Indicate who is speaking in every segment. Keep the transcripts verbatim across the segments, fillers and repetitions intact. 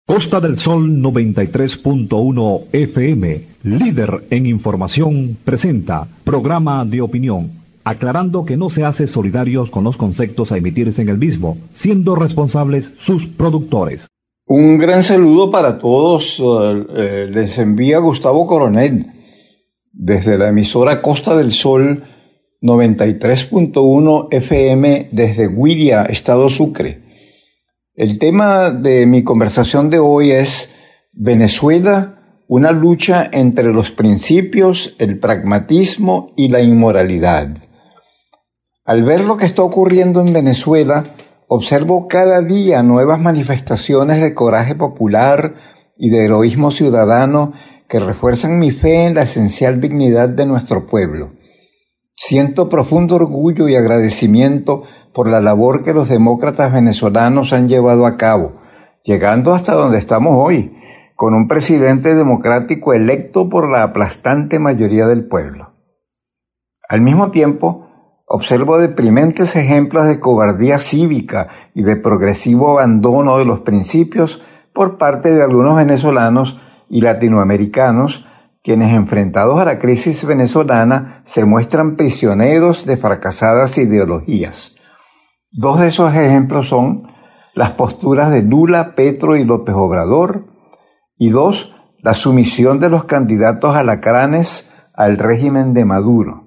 Speaker 1: Costa del Sol noventa y tres punto uno F M, líder en información, presenta programa de opinión, aclarando que no se hace solidarios con los conceptos a emitirse en el mismo, siendo responsables sus productores.
Speaker 2: Un gran saludo para todos, eh, les envía Gustavo Coronel, desde la emisora Costa del Sol noventa y tres punto uno F M desde Huiria, Estado Sucre. El tema de mi conversación de hoy es Venezuela, una lucha entre los principios, el pragmatismo y la inmoralidad. Al ver lo que está ocurriendo en Venezuela, observo cada día nuevas manifestaciones de coraje popular y de heroísmo ciudadano que refuerzan mi fe en la esencial dignidad de nuestro pueblo. Siento profundo orgullo y agradecimiento por la labor que los demócratas venezolanos han llevado a cabo, llegando hasta donde estamos hoy, con un presidente democrático electo por la aplastante mayoría del pueblo. Al mismo tiempo, observo deprimentes ejemplos de cobardía cívica y de progresivo abandono de los principios por parte de algunos venezolanos y latinoamericanos, quienes enfrentados a la crisis venezolana se muestran prisioneros de fracasadas ideologías. Dos de esos ejemplos son las posturas de Lula, Petro y López Obrador, y dos, la sumisión de los candidatos alacranes al régimen de Maduro.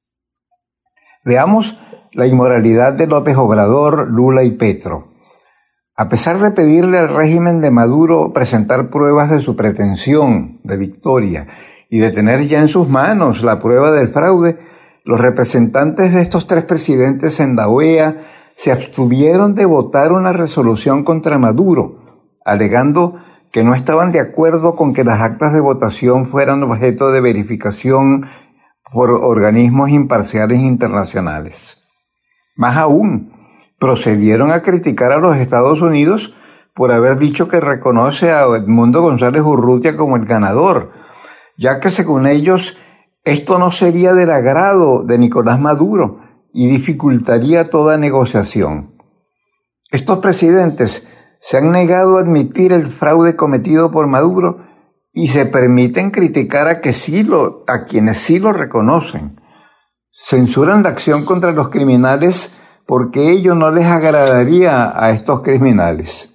Speaker 2: Veamos la inmoralidad de López Obrador, Lula y Petro. A pesar de pedirle al régimen de Maduro presentar pruebas de su pretensión de victoria y de tener ya en sus manos la prueba del fraude, los representantes de estos tres presidentes en la O E A se abstuvieron de votar una resolución contra Maduro, alegando que no estaban de acuerdo con que las actas de votación fueran objeto de verificación por organismos imparciales internacionales. Más aún, procedieron a criticar a los Estados Unidos por haber dicho que reconoce a Edmundo González Urrutia como el ganador, ya que según ellos esto no sería del agrado de Nicolás Maduro y dificultaría toda negociación. Estos presidentes se han negado a admitir el fraude cometido por Maduro y se permiten criticar a, que sí lo, a quienes sí lo reconocen. Censuran la acción contra los criminales porque ello no les agradaría a estos criminales.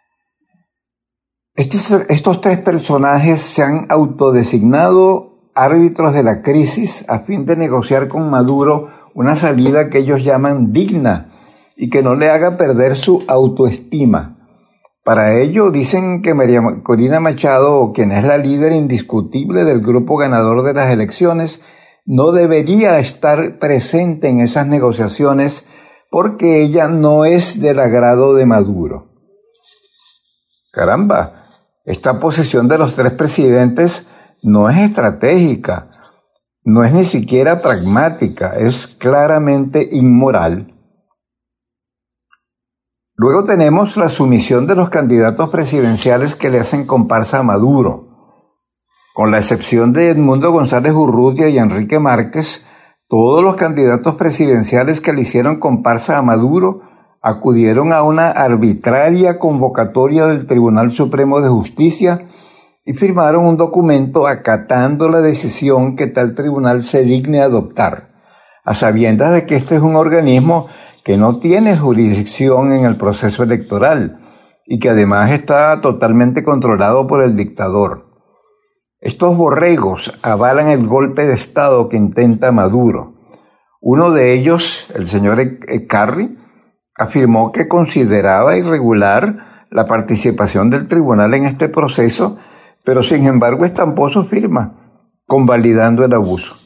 Speaker 2: Estos, estos tres personajes se han autodesignado árbitros de la crisis a fin de negociar con Maduro una salida que ellos llaman digna y que no le haga perder su autoestima. Para ello dicen que María Corina Machado, quien es la líder indiscutible del grupo ganador de las elecciones, no debería estar presente en esas negociaciones porque ella no es del agrado de Maduro. Caramba, esta posición de los tres presidentes no es estratégica, no es ni siquiera pragmática, es claramente inmoral. Luego tenemos la sumisión de los candidatos presidenciales que le hacen comparsa a Maduro. Con la excepción de Edmundo González Urrutia y Enrique Márquez, todos los candidatos presidenciales que le hicieron comparsa a Maduro acudieron a una arbitraria convocatoria del Tribunal Supremo de Justicia y firmaron un documento acatando la decisión que tal tribunal se digne adoptar, a sabiendas de que este es un organismo que no tiene jurisdicción en el proceso electoral y que además está totalmente controlado por el dictador. Estos borregos avalan el golpe de Estado que intenta Maduro. Uno de ellos, el señor Ekarri, afirmó que consideraba irregular la participación del tribunal en este proceso, pero sin embargo estampó su firma, convalidando el abuso.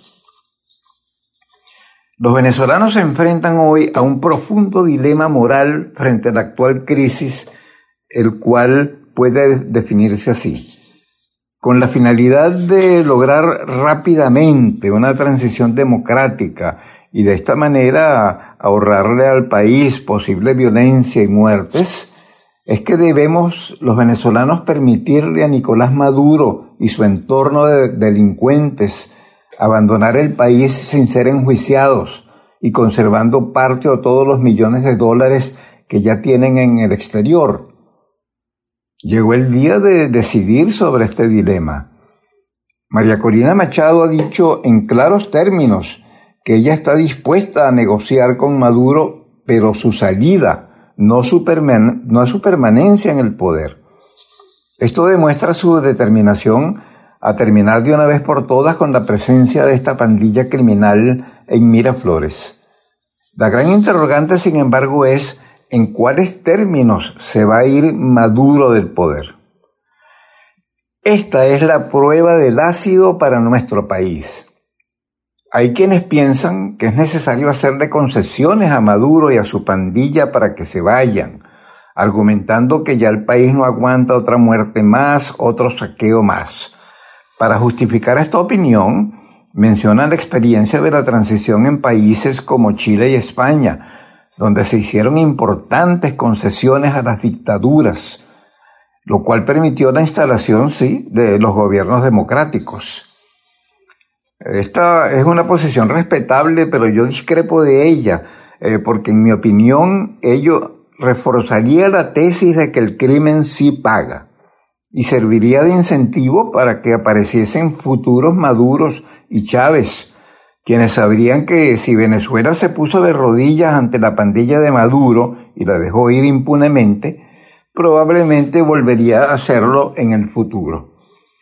Speaker 2: Los venezolanos se enfrentan hoy a un profundo dilema moral frente a la actual crisis, el cual puede definirse así. Con la finalidad de lograr rápidamente una transición democrática y de esta manera ahorrarle al país posible violencia y muertes, es que debemos los venezolanos permitirle a Nicolás Maduro y su entorno de delincuentes abandonar el país sin ser enjuiciados y conservando parte o todos los millones de dólares que ya tienen en el exterior. Llegó el día de decidir sobre este dilema. María Corina Machado ha dicho en claros términos que ella está dispuesta a negociar con Maduro, pero su salida, no su, perman- no su permanencia en el poder. Esto demuestra su determinación a terminar de una vez por todas con la presencia de esta pandilla criminal en Miraflores. La gran interrogante, sin embargo, es en cuáles términos se va a ir Maduro del poder. Esta es la prueba del ácido para nuestro país. Hay quienes piensan que es necesario hacerle concesiones a Maduro y a su pandilla para que se vayan, argumentando que ya el país no aguanta otra muerte más, otro saqueo más. Para justificar esta opinión, mencionan la experiencia de la transición en países como Chile y España, donde se hicieron importantes concesiones a las dictaduras, lo cual permitió la instalación, sí, de los gobiernos democráticos. Esta es una posición respetable, pero yo discrepo de ella, eh, porque en mi opinión ello reforzaría la tesis de que el crimen sí paga y serviría de incentivo para que apareciesen futuros Maduros y Chávez, quienes sabrían que si Venezuela se puso de rodillas ante la pandilla de Maduro y la dejó ir impunemente, probablemente volvería a hacerlo en el futuro.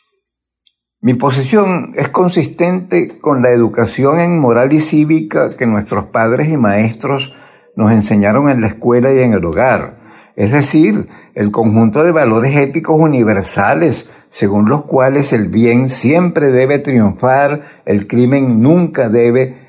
Speaker 2: Mi posición es consistente con la educación en moral y cívica que nuestros padres y maestros nos enseñaron en la escuela y en el hogar, es decir, el conjunto de valores éticos universales según los cuales el bien siempre debe triunfar, el crimen nunca debe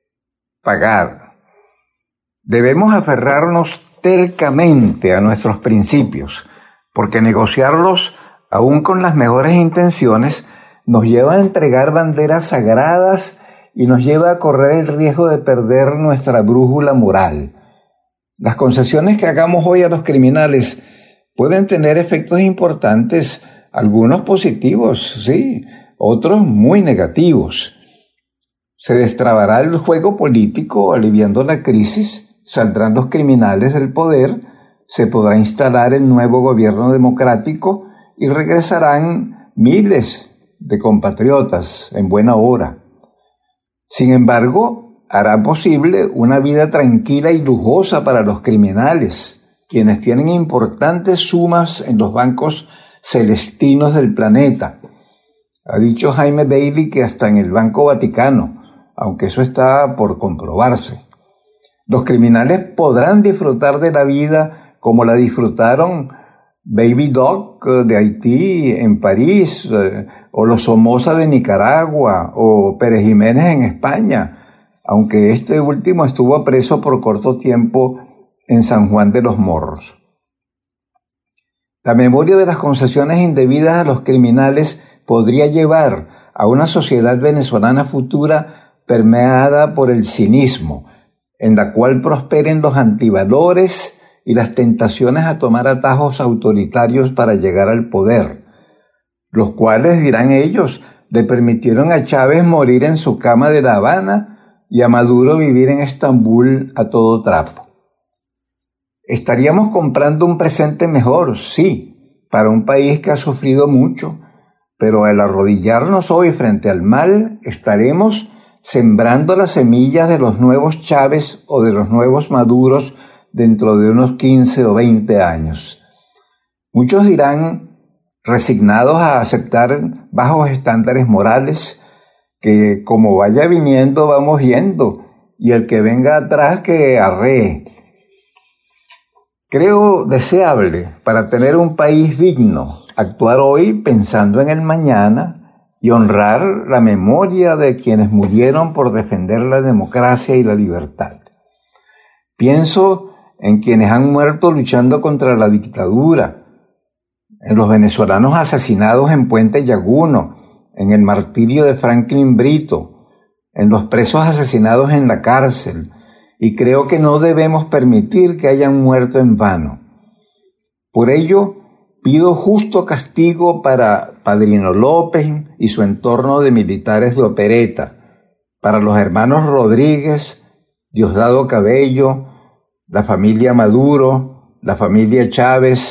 Speaker 2: pagar. Debemos aferrarnos tercamente a nuestros principios, porque negociarlos, aun con las mejores intenciones, nos lleva a entregar banderas sagradas y nos lleva a correr el riesgo de perder nuestra brújula moral. Las concesiones que hagamos hoy a los criminales pueden tener efectos importantes, algunos positivos, sí, otros muy negativos. Se destrabará el juego político aliviando la crisis, saldrán los criminales del poder, se podrá instalar el nuevo gobierno democrático y regresarán miles de compatriotas en buena hora. Sin embargo, hará posible una vida tranquila y lujosa para los criminales, quienes tienen importantes sumas en los bancos celestinos del planeta. Ha dicho Jaime Bailey que hasta en el Banco Vaticano, aunque eso está por comprobarse. Los criminales podrán disfrutar de la vida como la disfrutaron Baby Doc de Haití en París, eh, o los Somoza de Nicaragua, o Pérez Jiménez en España, aunque este último estuvo preso por corto tiempo en San Juan de los Morros. La memoria de las concesiones indebidas a los criminales podría llevar a una sociedad venezolana futura permeada por el cinismo, en la cual prosperen los antivalores y las tentaciones a tomar atajos autoritarios para llegar al poder, los cuales, dirán ellos, le permitieron a Chávez morir en su cama de La Habana y a Maduro vivir en Estambul a todo trapo. Estaríamos comprando un presente mejor, sí, para un país que ha sufrido mucho, pero al arrodillarnos hoy frente al mal, estaremos sembrando las semillas de los nuevos Chávez o de los nuevos Maduros dentro de unos quince o veinte años. Muchos dirán, resignados a aceptar bajos estándares morales, que como vaya viniendo vamos viendo, y el que venga atrás que arree. Creo deseable, para tener un país digno, actuar hoy pensando en el mañana y honrar la memoria de quienes murieron por defender la democracia y la libertad. Pienso en quienes han muerto luchando contra la dictadura, en los venezolanos asesinados en Puente Llaguno, en el martirio de Franklin Brito, en los presos asesinados en la cárcel, y creo que no debemos permitir que hayan muerto en vano. Por ello, pido justo castigo para Padrino López y su entorno de militares de opereta, para los hermanos Rodríguez, Diosdado Cabello, la familia Maduro, la familia Chávez,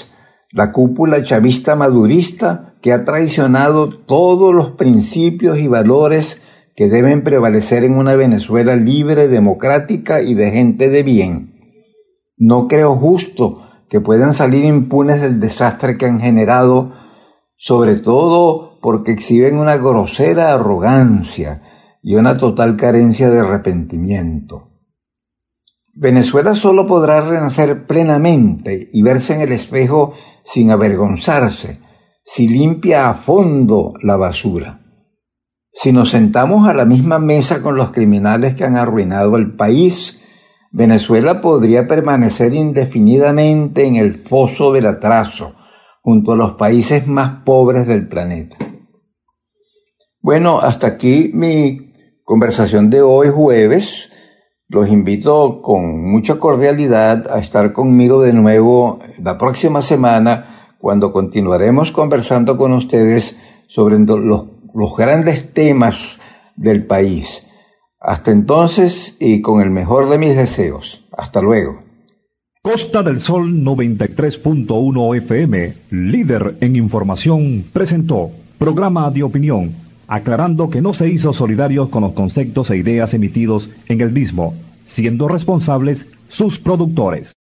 Speaker 2: la cúpula chavista madurista que ha traicionado todos los principios y valores que deben prevalecer en una Venezuela libre, democrática y de gente de bien. No creo justo que puedan salir impunes del desastre que han generado, sobre todo porque exhiben una grosera arrogancia y una total carencia de arrepentimiento. Venezuela solo podrá renacer plenamente y verse en el espejo sin avergonzarse, si limpia a fondo la basura. Si nos sentamos a la misma mesa con los criminales que han arruinado el país, Venezuela podría permanecer indefinidamente en el foso del atraso, junto a los países más pobres del planeta. Bueno, hasta aquí mi conversación de hoy jueves. Los invito con mucha cordialidad a estar conmigo de nuevo la próxima semana, cuando continuaremos conversando con ustedes sobre los, los grandes temas del país. Hasta entonces y con el mejor de mis deseos. Hasta luego.
Speaker 1: Costa del Sol noventa y tres punto uno F M, líder en información, presentó programa de opinión, aclarando que no se hizo solidarios con los conceptos e ideas emitidos en el mismo, siendo responsables sus productores.